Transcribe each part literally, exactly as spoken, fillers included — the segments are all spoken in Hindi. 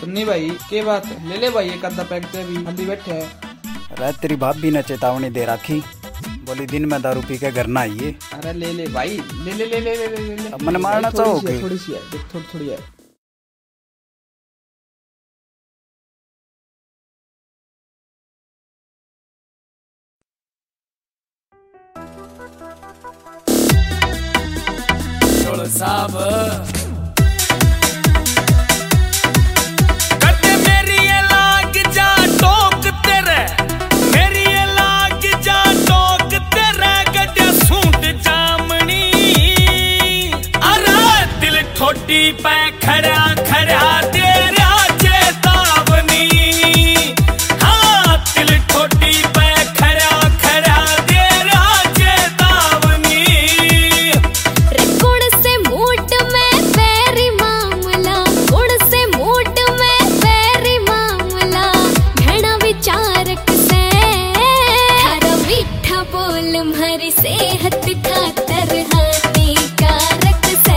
सुन्नी भाई के बात है, ले ले भाई एक आधा पैक से भी हल्दी बैठे है। अरे तेरी भाभी ने चेतावनी दे रखी, बोली दिन में दारू पी के घर ना आइए। अरे ले ले भाई, ले ले ले ले ले ले ले। अब मैंने मारना चाहोगे? थोड़ी सी है, थोड़ी थोड़ी है। साहब पे खड़ा खड़ा तेरा चेतावनी, हाँ दिल ठोटी पे खड़ा खड़ा तेरा चेतावनी। गुण से मूड में पैरी मामला, गुण से मूड में पैरी मामला, घना विचारक से थारा मीठा बोल हमारी सेहत खातर हानिकारक से।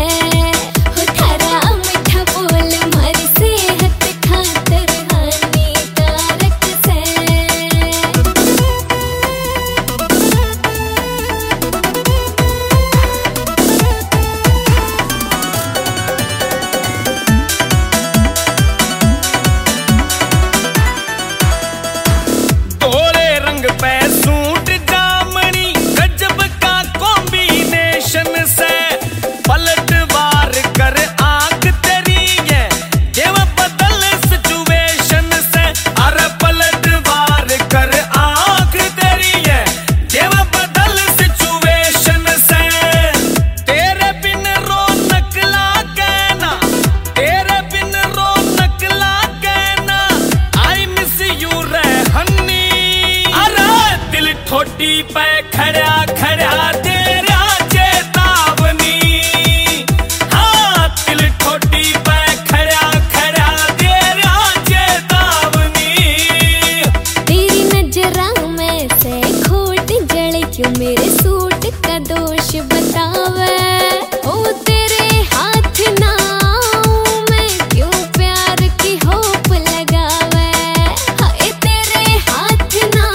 ठोटी पे खड़ा खड़ा तेरा चेतावनी, हाँ दिल ठोटी पे खड़ा खड़ा तेरा चेतावनी। तेरी नजरों में से खोट जले क्यों मेरे सूट का दोष बतावे, ओ तेरे हाथ ना मैं क्यों प्यार की होप लगावे, हाय तेरे हाथ ना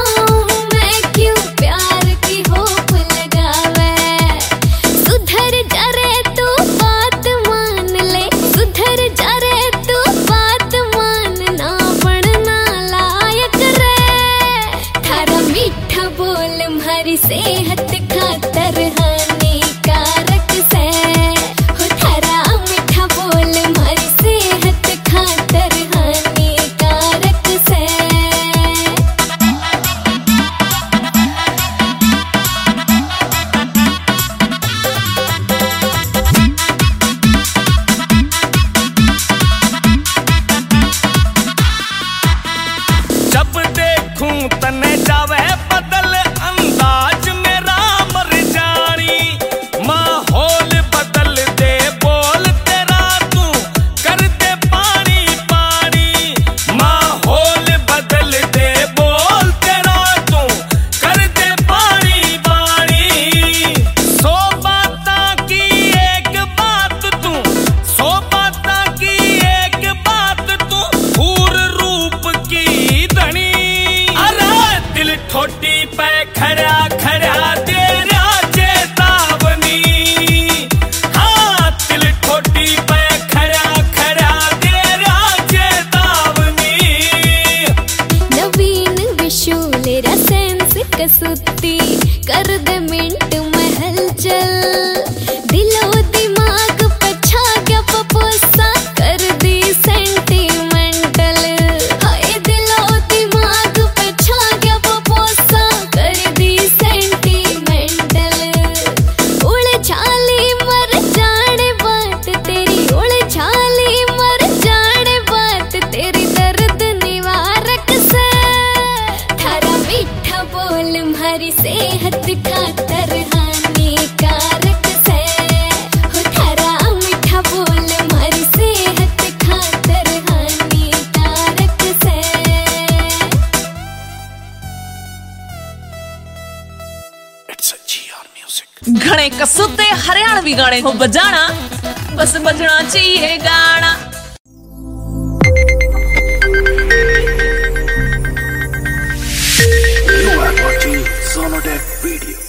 सेहत खातर हानिकारक से। हो थारा मीठा बोल हमारी सेहत खातर हानिकारक से। जब देखूं तने जावे बदल अंदाज मेरा मर जानी, माहौल बदल दे बोल तेरा तू कर दे पानी पानी, माहौल बदल दे बोल तेरा तू कर दे पानी पानी। सौ बात की एक बात तू, सौ बात की एक बात तू, पूर रूप की धनी, अरे दिल ठोटी पे खड़ा खड़ा तेरा चेतावनी, हाँ दिल ठोटी पे खड़ा खड़ा तेरा चेतावनी। नवीन विशूलेरा सेंस कसूती कर दे मिनट में हलचल, दिलो दिमाग पे छा गया पपोसा कर दी सेंटिमेंटल, हाय दिलो दिमाग पे छा गया पपोसा कर दी सेंटिमेंटल। उड़ छाली मर जाने बात तेरी, उड़ छाली मर जाने बात तेरी दर्द निवारक से। थारा मीठा बोल हमारी सेहत खातर हानिकारक से। हो थारा मीठा बोल हमारी सेहत खातर हानिकारक से। घने कसूते हरियाणवी गाने हो बजाना, बस बजना चाहिए गाना। Sonodec Video.